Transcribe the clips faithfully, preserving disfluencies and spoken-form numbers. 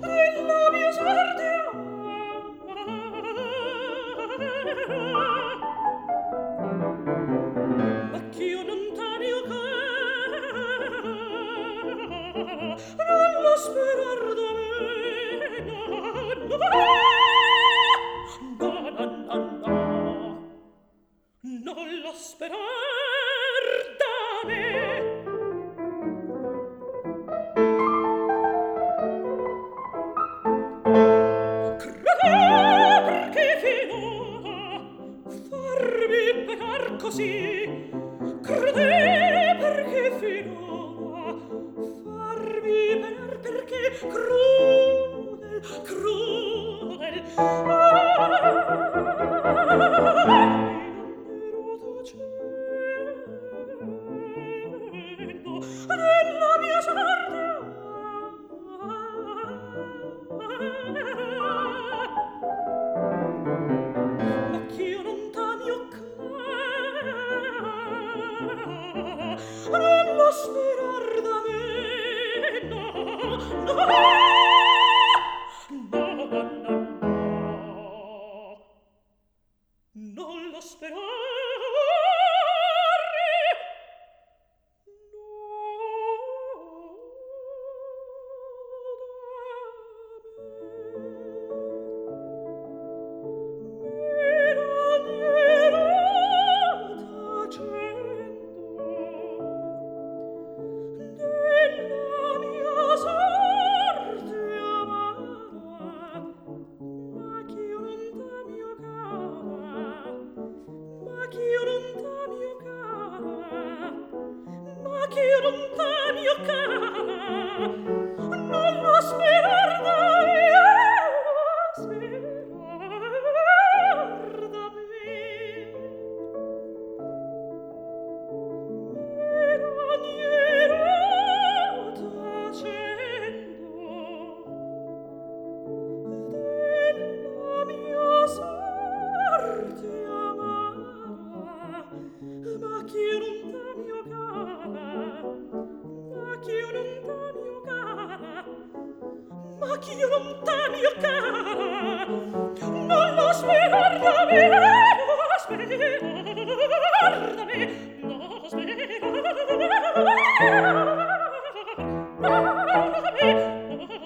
della mia sorte ma ch'io non t'amio non lo sperar da me no, no, no, no, no, no. Non lo sperar da me creder che finora farmi pecar così creder che finora farmi pecar perché crudel crudel della mia sorte ma ch'io non t'amio non lo sperar da me no, no, no, no, no, non lo sperar ch'io non t'amio cara non lo sperar da me sperar da me menoniero tacendo della mia sorte amara ma ch'io non t'amio cara ma ch'io non t'amio cara ma ch'io non t'amio cara non lo sperar da me non lo sperar da me non lo sperar da me non lo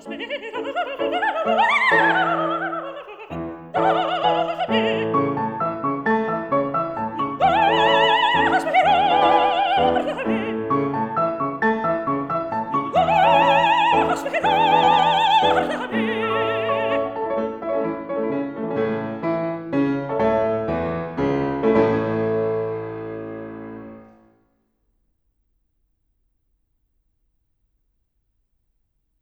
sperar da me